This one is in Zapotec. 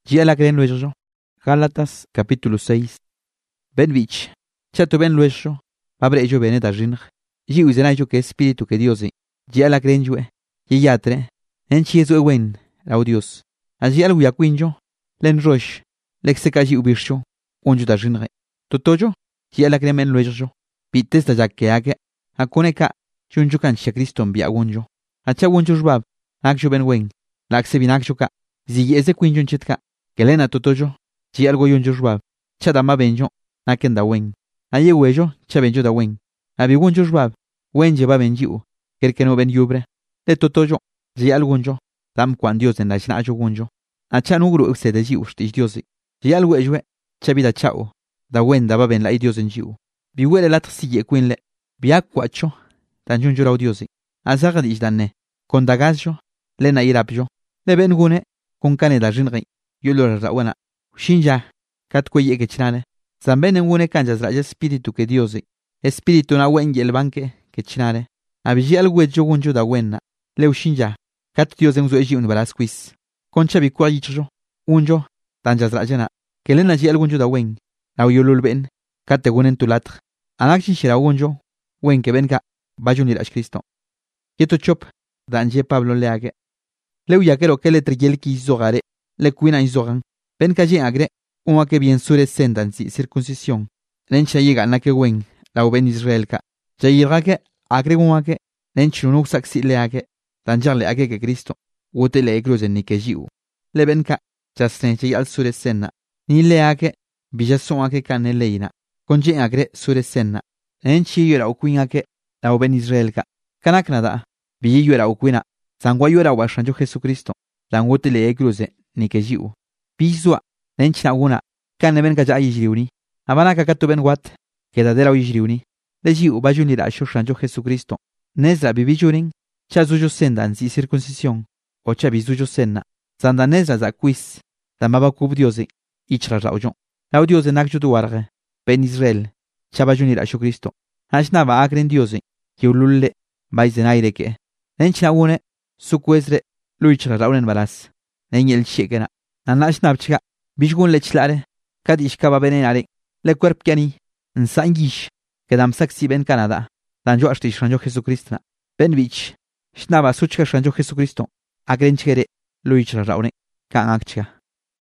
Dxi'a lacren luexo. Gálatas capítulo 6. Ben bich, chato ben luexo, babre'yo bene da rinj. Yi'u zenayyo que espíritu que Diosi, dxi'a lacrenyoe, yeyatre, enchiezo wen, rao Dios. Dxi'a luyacuinyo, len rosh, lexeca yi'u birsho, onyo da rinje. Totoyo, dxi'a lacren ben luexo, pites da yaqueake, akoneca, yunyo canchia Cristo envia wonyo. Acha wonyo jbab, akyo ben wen, laxe binakyoka, ziyeze cuinyo chetka, kelena totoyo, dxi'a algo yonyo jbab, chadama benyo, naken da wen. Aye huello, chabenyo da wen. Abi wonyo jbab, wen lleva ben yi'u, kerkeno ben yubre. De totoyo, dxi'a algonyo, dam kwan Dios en la jnayo wonyo. Acha nugru ukse de yi'u shtish Diosi. Dxi'a alwelloe, chabida chao, da wen da ben la Dios en yi'u. Bi wele lat siye quinle, bi akwacho, dan yonyo rao Diosi. Azaga dish danne, con dagazyo, lena irapyo. De ben gune, con cane da rinri, yolo rawana. Shinja, kat kweye que chinale. Zamben en gune kanjas raya espíritu que Diosi. Espíritu na wen yel banque que chinale. Abiji al wet wonjo da wenna. Leu shinja, kat Dios en zoeji un balas quiz. Concha bi kwa yicho, unjo, tanjas rayana. Que lena ji al wonjo da wen. Lau yolul ben, kat te gunen tulatr. Anak shira wonjo, wen que venga, bayunir ash Cristo. Yeto chop, danje Pablo leage. Leu yakero que le triyel ki zogare, le cuina izogan. Ben kaje agre, uma que bien sure sendan si circuncisión. Nencha llega na que wen, lau ben Israel ka. Jayirga que agre uma que, nenchu no saxi leage, danjar leage que Cristo, wote le eglosen ni que jiu. Le ben ka, jasnenche al sure senna, ni leage, bijason ake kane leina. Conje agre sure senna. Nenchi yora ukuin que, lau ben Israel ka. Kanak nada, bi yora ukuina. Sangwa yora washanjo Jesucristo, dan wote le eglose ni que jiu. Bizwa, nenchina una, kane ben gaja yijriuni. Abana kakatu ben wat, quedadera yijriuni. Le jiu bayunira shoshanjo Jesucristo. Nezra bibijurin, chazuyo sendan si circuncisión, o chabizuyo senna. Zanda nezra za quiz, damaba kub diosi, ichra raujo. Lau diosi nakju duarge, ben Israel, chabayunira Jesucristo. Hashnaba agren diosi, kiululle, baizen aire que. Nenchina une, sukwezre, luichra raunen balas. Nenyel shekena. Nanash napchga, bishgun lechlare, kadish kaba benenare, le cuerp kiani, nsangish, kedam saksi ben Canada, danjo ashtish ranjo Jesucristo, ben bich, shnaba suchka ranjo Jesucristo, agrenchere, luichra raune, kan akchga.